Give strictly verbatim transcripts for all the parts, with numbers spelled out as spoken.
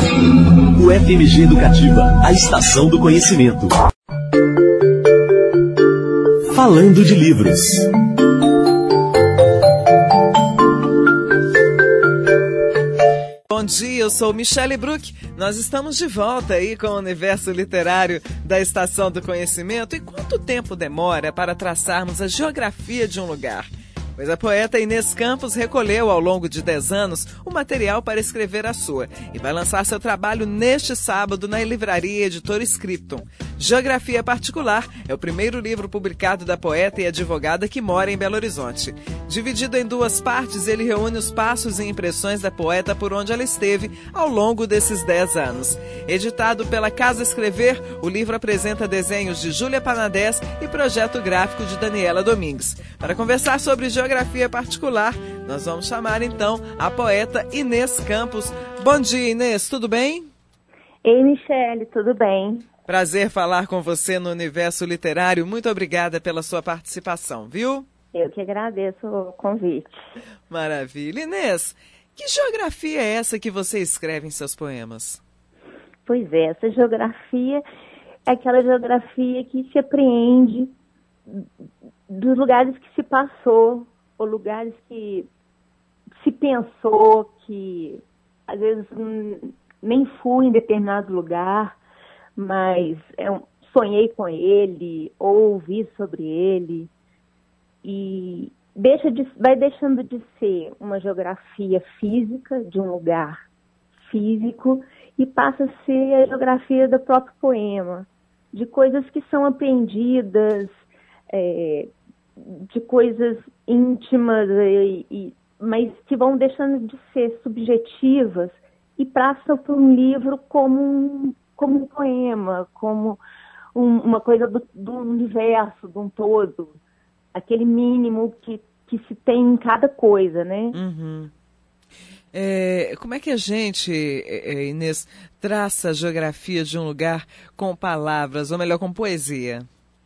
O F M G Educativa, a estação do conhecimento. Falando de livros. Bom dia, eu sou Michele Bruck. Nós estamos de volta aí com o universo literário da Estação do Conhecimento. E quanto tempo demora para traçarmos a geografia de um lugar? Pois a poeta Inês Campos recolheu ao longo de dez anos o material para escrever a sua e vai lançar seu trabalho neste sábado na livraria Editora Scripton. Geografia Particular é o primeiro livro publicado da poeta e advogada que mora em Belo Horizonte. Dividido em duas partes, ele reúne os passos e impressões da poeta por onde ela esteve ao longo desses dez anos. Editado pela Casa Escrever, o livro apresenta desenhos de Júlia Panadés e projeto gráfico de Daniela Domingues. Para conversar sobre Geografia Particular, nós vamos chamar então a poeta Inês Campos. Bom dia, Inês, tudo bem? Ei, Michele, tudo bem? Prazer falar com você no universo literário. Muito obrigada pela sua participação, viu? Eu que agradeço o convite. Maravilha. Inês, que geografia é essa que você escreve em seus poemas? Pois é, essa geografia é aquela geografia que se apreende dos lugares que se passou, ou lugares que se pensou, que às vezes nem fui em determinado lugar, mas é um, sonhei com ele, ou ouvi sobre ele, e deixa de, vai deixando de ser uma geografia física, de um lugar físico, e passa a ser a geografia do próprio poema, de coisas que são apreendidas, é, de coisas íntimas, e, e, mas que vão deixando de ser subjetivas e passam por um livro como um, como um poema, como um, uma coisa do, do universo, de um todo, aquele mínimo que, que se tem em cada coisa, né? Uhum. É, como é que a gente, Inês, traça a geografia de um lugar com palavras, ou melhor, com poesia?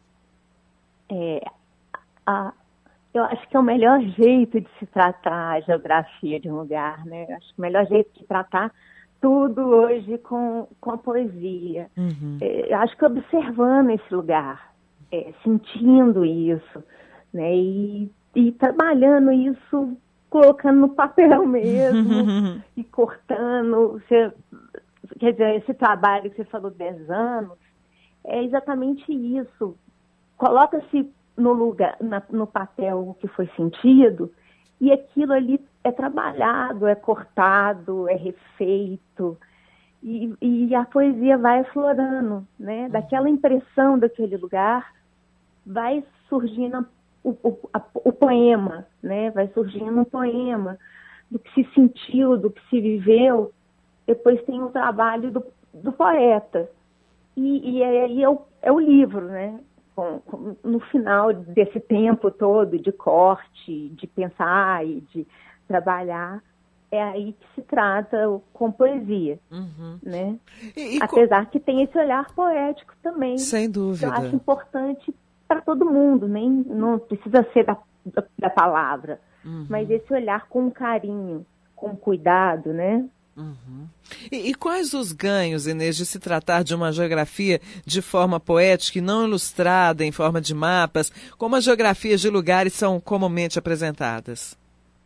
É, a, eu acho que é o melhor jeito de se tratar a geografia de um lugar, né? Eu acho que o melhor jeito de tratar tudo hoje com, com a poesia. Uhum. É, eu acho que observando esse lugar, é, sentindo isso, né? E, e trabalhando isso, colocando no papel mesmo, e cortando. Você, quer dizer, esse trabalho que você falou, dez anos, é exatamente isso. Coloca-se no lugar, na, no papel o que foi sentido, e aquilo ali é trabalhado, é cortado, é refeito, e, e a poesia vai aflorando, né? Daquela impressão daquele lugar, vai surgindo o, o, a, o poema, né? Vai surgindo um poema do que se sentiu, do que se viveu. Depois tem o trabalho do, do poeta, e, e aí é o, é o livro, né? Com, com, no final desse tempo todo de corte, de pensar e de trabalhar, é aí que se trata com poesia, uhum. né? E, e Apesar co... que tem esse olhar poético também. Sem dúvida. Eu acho importante para todo mundo, nem não precisa ser da, da, da palavra, uhum. mas esse olhar com carinho, com cuidado, né? Uhum. E, e quais os ganhos, Inês, de se tratar de uma geografia de forma poética e não ilustrada em forma de mapas, como as geografias de lugares são comumente apresentadas?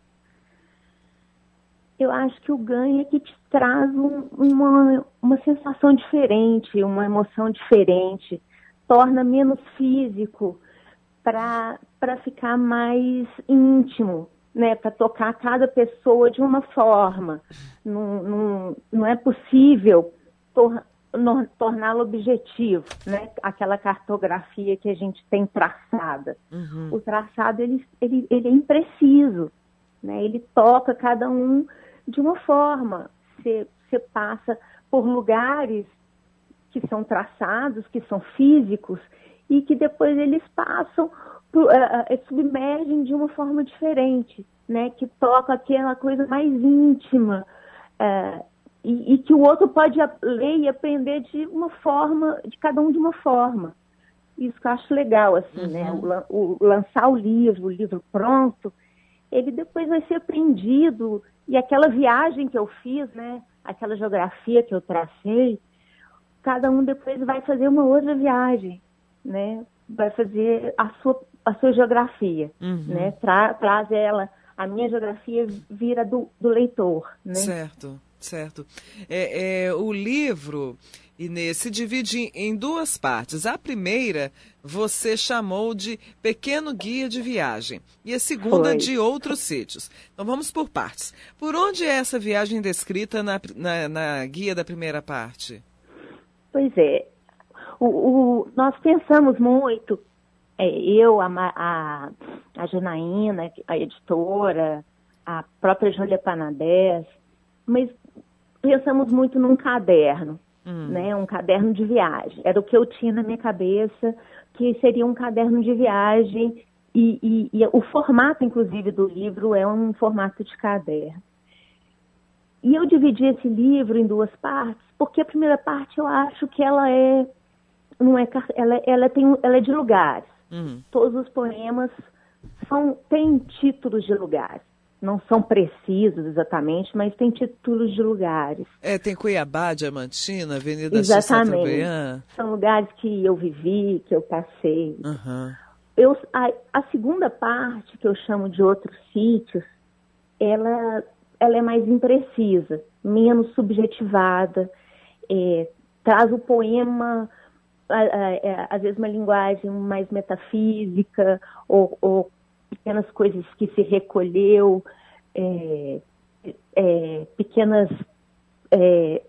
Eu acho que o ganho é que te traz um, uma, uma sensação diferente, uma emoção diferente, torna menos físico para para ficar mais íntimo, né, para tocar cada pessoa de uma forma. Não, não, não é possível tor no, torná-lo objetivo, né? Aquela cartografia que a gente tem traçada. Uhum. O traçado ele, ele, ele é impreciso, né? Ele toca cada um de uma forma. Você, você passa por lugares que são traçados, que são físicos, e que depois eles passam Uh, uh, submergem de uma forma diferente, né? Que toca aquela coisa mais íntima, uh, e, e que o outro pode ler e aprender de uma forma, de cada um de uma forma. Isso que eu acho legal, assim, uhum. né? O, o, lançar o livro, o livro pronto, ele depois vai ser aprendido, e aquela viagem que eu fiz, né? aquela geografia que eu tracei, cada um depois vai fazer uma outra viagem, né? Vai fazer a sua, a sua geografia, uhum. né? Tra, traz ela, a minha geografia vira do, do leitor, né? Certo, certo. É, é, o livro, Inês, se divide em duas partes. A primeira você chamou de Pequeno Guia de Viagem e a segunda Foi. de Outros Sítios. Então vamos por partes. Por onde é essa viagem descrita na, na, na guia da primeira parte? Pois é, o, o, nós pensamos muito, é, eu, a, a, a Janaína, a editora, a própria Júlia Panadés, mas pensamos muito num caderno, hum. né, um caderno de viagem. Era o que eu tinha na minha cabeça, que seria um caderno de viagem e, e, e o formato, inclusive, do livro é um formato de caderno. E eu dividi esse livro em duas partes, porque a primeira parte eu acho que ela é, não é, ela, ela, tem, ela é de lugares. Uhum. Todos os poemas são, têm títulos de lugares. Não são precisos exatamente, mas têm títulos de lugares. É, tem Cuiabá, Diamantina, Avenida Exatamente. São lugares que eu vivi, que eu passei. Uhum. Eu, a, a segunda parte, que eu chamo de Outros Sítios, ela... ela é mais imprecisa, menos subjetivada, é, traz o poema, a, a, a, às vezes uma linguagem mais metafísica, ou, ou pequenas coisas que se recolheu, é, é, pequenas... É,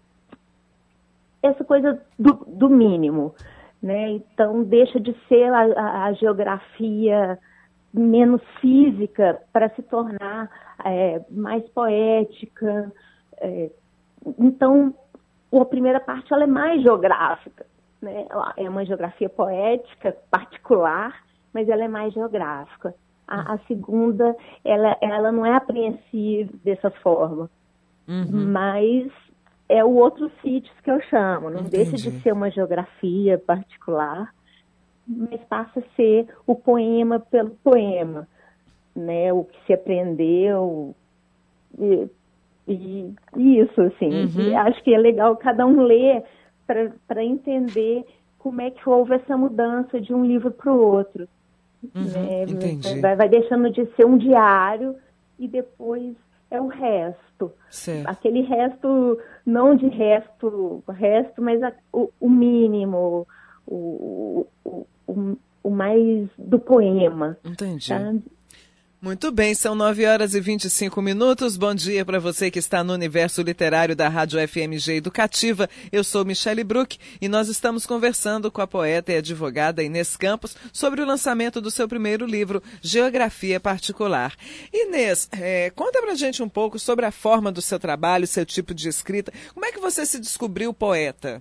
essa coisa do, do mínimo, né? Então, deixa de ser a, a, a geografia menos física para se tornar é, mais poética. É, então, a primeira parte ela é mais geográfica, né? É uma geografia poética particular, mas ela é mais geográfica. A, a segunda, ela, ela não é apreensiva dessa forma, uhum. mas é o outro sítio que eu chamo. Não Entendi. Deixa de ser uma geografia particular, mas passa a ser o poema pelo poema, né? O que se aprendeu, e, e, e isso, assim. Uhum. E acho que é legal cada um ler para entender como é que houve essa mudança de um livro para o outro. Uhum, né? entendi. Vai, vai deixando de ser um diário e depois é o resto. Certo. Aquele resto, não de resto, resto, mas a, o, o mínimo, o, o, o, o mais do poema. Entendi. Tá? Muito bem, são nove horas e vinte e cinco minutos. Bom dia para você que está no universo literário da Rádio F M G Educativa. Eu sou Michele Bruck e nós estamos conversando com a poeta e advogada Inês Campos sobre o lançamento do seu primeiro livro, Geografia Particular. Inês, é, conta pra gente um pouco sobre a forma do seu trabalho, seu tipo de escrita. Como é que você se descobriu poeta?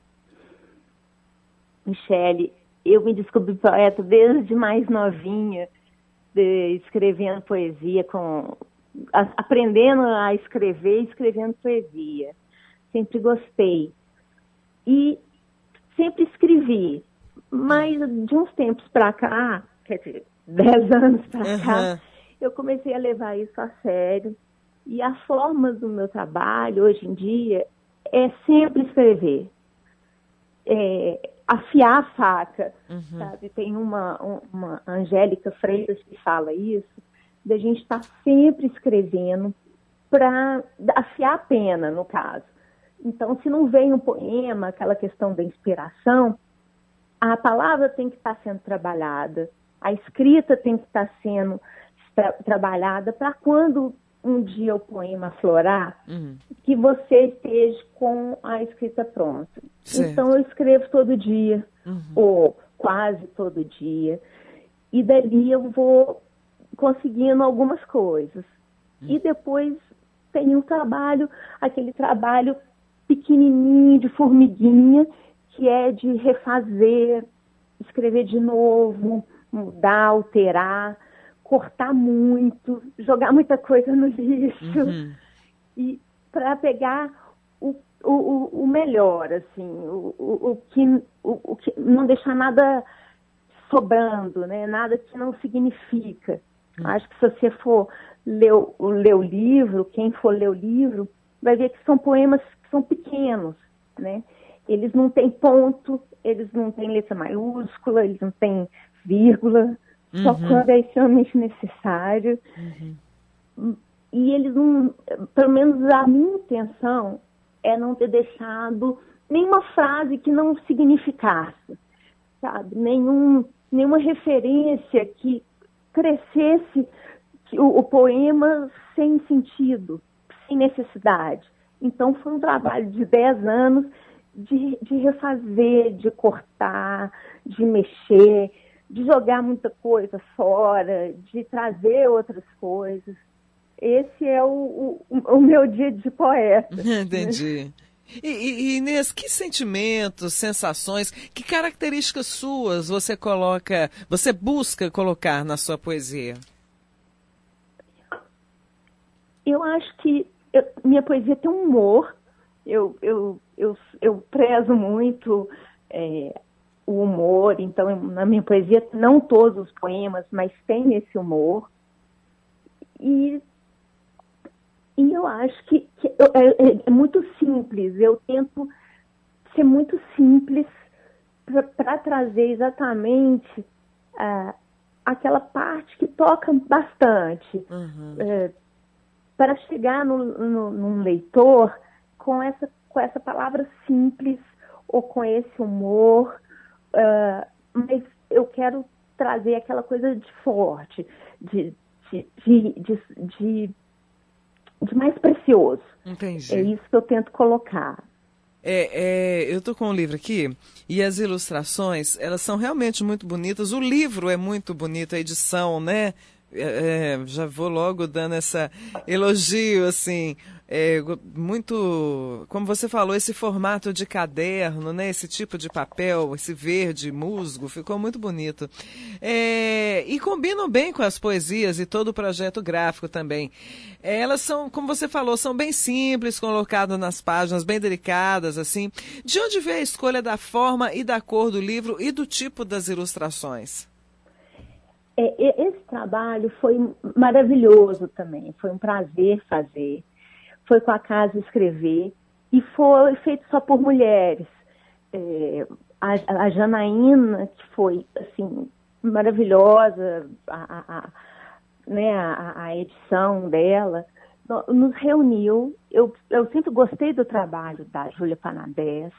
Michele, eu me descobri poeta desde mais novinha. De, escrevendo poesia, com, a, aprendendo a escrever e escrevendo poesia. Sempre gostei. E sempre escrevi. Mas de uns tempos para cá, quer dizer, dez anos para uhum. cá, eu comecei a levar isso a sério. E a forma do meu trabalho, hoje em dia, é sempre escrever. É, afiar a faca, uhum. sabe? Tem uma, uma Angélica Freitas que fala isso, da gente estar tá sempre escrevendo para afiar a pena, no caso. Então, se não vem um poema, aquela questão da inspiração, a palavra tem que estar tá sendo trabalhada, a escrita tem que estar tá sendo tra- trabalhada para quando um dia o poema aflorar, uhum. que você esteja com a escrita pronta. Certo. Então, eu escrevo todo dia, uhum. ou quase todo dia, e dali eu vou conseguindo algumas coisas. Uhum. E depois tem um trabalho, aquele trabalho pequenininho de formiguinha, que é de refazer, escrever de novo, mudar, alterar, cortar muito, jogar muita coisa no lixo, uhum. e para pegar o, o, o melhor, assim, o, o, o, que, o, o que não deixar nada sobrando, né? Nada que não significa. Uhum. Acho que se você for ler o, ler o livro, quem for ler o livro, vai ver que são poemas que são pequenos, né? Eles não têm ponto, eles não têm letra maiúscula, eles não têm vírgula, uhum. só quando é extremamente necessário. Uhum. E eles não, pelo menos a minha intenção é não ter deixado nenhuma frase que não significasse, sabe? Nenhum, nenhuma referência que crescesse o, o poema sem sentido, sem necessidade. Então foi um trabalho de dez anos de, de refazer, de cortar, de mexer, de jogar muita coisa fora, de trazer outras coisas. Esse é o, o, o meu dia de poeta. Entendi. Né? E, e, Inês, que sentimentos, sensações, que características suas você coloca, você busca colocar na sua poesia? Eu acho que eu, minha poesia tem um humor. Eu, eu, eu, eu prezo muito é, o humor. Então, na minha poesia, não todos os poemas, mas tem esse humor. E E eu acho que, que é, é muito simples. Eu tento ser muito simples para trazer exatamente uh, aquela parte que toca bastante. Uhum. Uh, para chegar no, no, num leitor com essa, com essa palavra simples ou com esse humor. Uh, mas eu quero trazer aquela coisa de forte, de, de, de, de, de de mais precioso. Entendi. É isso que eu tento colocar. É, é, eu estou com um livro aqui e as ilustrações, elas são realmente muito bonitas. O livro é muito bonito, a edição, né? É, é, já vou logo dando essa elogio, assim, é, muito, como você falou, esse formato de caderno, né? Esse tipo de papel, esse verde musgo, ficou muito bonito. É, e combinam bem com as poesias e todo o projeto gráfico também. É, elas são, como você falou, são bem simples, colocadas nas páginas, bem delicadas, assim. De onde veio a escolha da forma e da cor do livro e do tipo das ilustrações? É, esse trabalho foi maravilhoso também, foi um prazer fazer, foi com a Casa Escrever e foi feito só por mulheres. É, a, a Janaína, que foi assim, maravilhosa, a, a, a, né, a, a edição dela, nos reuniu. Eu, eu sempre gostei do trabalho da Júlia Panadés,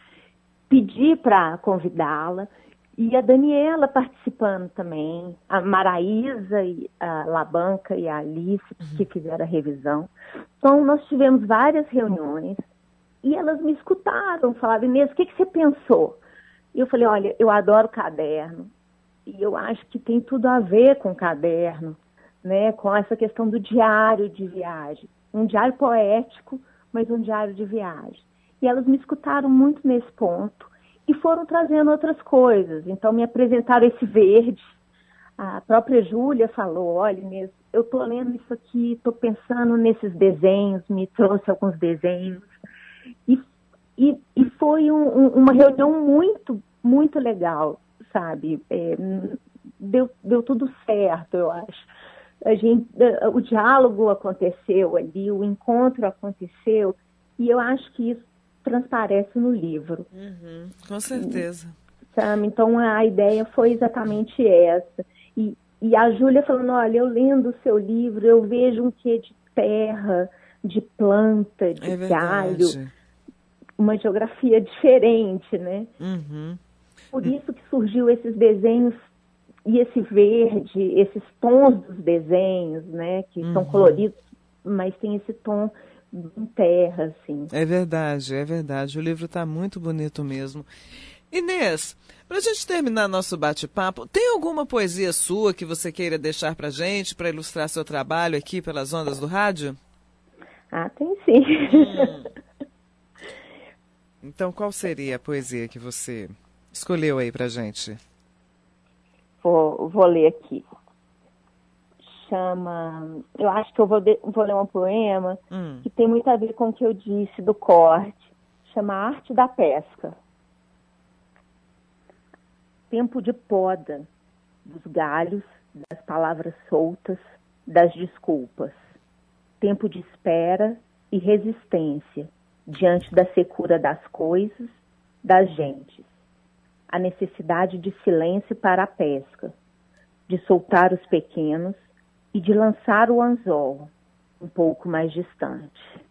pedi para convidá-la. E a Daniela participando também, a Maraísa, a Labanca e a Alice, que fizeram a revisão. Então, nós tivemos várias reuniões e elas me escutaram, falavam: Inês, o que, que você pensou? E eu falei: olha, eu adoro caderno e eu acho que tem tudo a ver com caderno, né? Com essa questão do diário de viagem. Um diário poético, mas um diário de viagem. E elas me escutaram muito nesse ponto. E foram trazendo outras coisas. Então, me apresentaram esse verde. A própria Júlia falou: olha, Inês, eu estou lendo isso aqui, estou pensando nesses desenhos, me trouxe alguns desenhos. E, e, e foi um, um, uma reunião muito, muito legal, sabe? É, deu, deu tudo certo, eu acho. A gente, o diálogo aconteceu ali, o encontro aconteceu, e eu acho que isso transparece no livro. Uhum, com certeza. Sabe? Então, a ideia foi exatamente essa. E, e a Júlia falando: olha, eu lendo o seu livro, eu vejo um quê de terra, de planta, de é galho, uma geografia diferente, né? Uhum. Por isso que surgiu esses desenhos e esse verde, esses tons dos desenhos, né? Que uhum. são coloridos, mas tem esse tom em terra, assim. É verdade, é verdade. O livro está muito bonito mesmo. Inês, para a gente terminar nosso bate-papo, tem alguma poesia sua que você queira deixar para a gente, para ilustrar seu trabalho aqui pelas ondas do rádio? Ah, tem sim. Hum. Então, qual seria a poesia que você escolheu aí para a gente? Vou, vou ler aqui. Chama, eu acho que eu vou, de, vou ler um poema hum. que tem muito a ver com o que eu disse do corte. Chama Arte da Pesca. Tempo de poda dos galhos, das palavras soltas, das desculpas. Tempo de espera, e resistência diante da secura das coisas, das gentes. A necessidade de silêncio para a pesca, de soltar os pequenos e de lançar o anzol um pouco mais distante.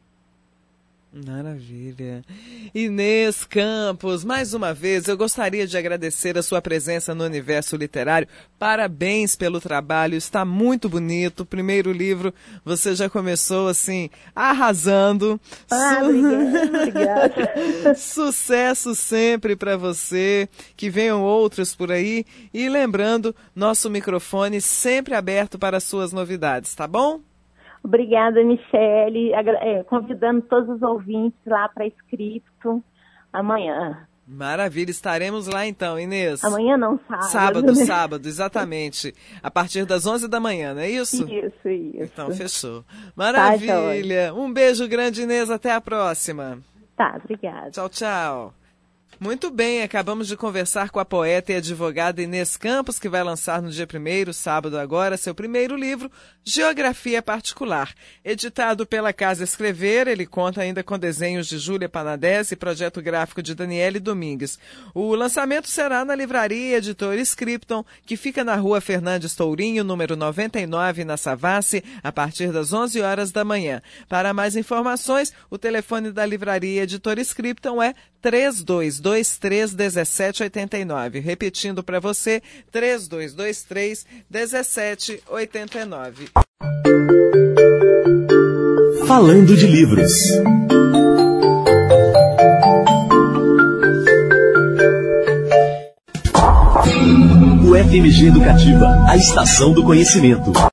Maravilha. Inês Campos, mais uma vez, eu gostaria de agradecer a sua presença no Universo Literário. Parabéns pelo trabalho, está muito bonito. O primeiro livro, você já começou, assim, arrasando. Ah, Su... obrigada, obrigada. Sucesso sempre para você, que venham outros por aí. E lembrando, nosso microfone sempre aberto para as suas novidades, tá bom? Obrigada, Michele, convidando todos os ouvintes lá para Scripto amanhã. Maravilha, estaremos lá então, Inês. Amanhã não, sábado. Sábado, né? sábado, exatamente. A partir das onze da manhã, não é isso? Isso, isso. Então, fechou. Maravilha. Um beijo grande, Inês, até a próxima. Tá, obrigada. Tchau, tchau. Muito bem, acabamos de conversar com a poeta e advogada Inês Campos, que vai lançar no dia primeiro, sábado agora, seu primeiro livro, Geografia Particular. Editado pela Casa Escrever, ele conta ainda com desenhos de Júlia Panadez e projeto gráfico de Daniele Domingues. O lançamento será na livraria Editora Scripton, que fica na rua Fernandes Tourinho, número noventa e nove, na Savassi, a partir das onze horas da manhã. Para mais informações, o telefone da livraria Editora Scripton é três dois dois três, um sete oito nove. Repetindo para você, três dois dois três, um sete oito nove. Falando de livros. O F M G Educativa, a estação do conhecimento.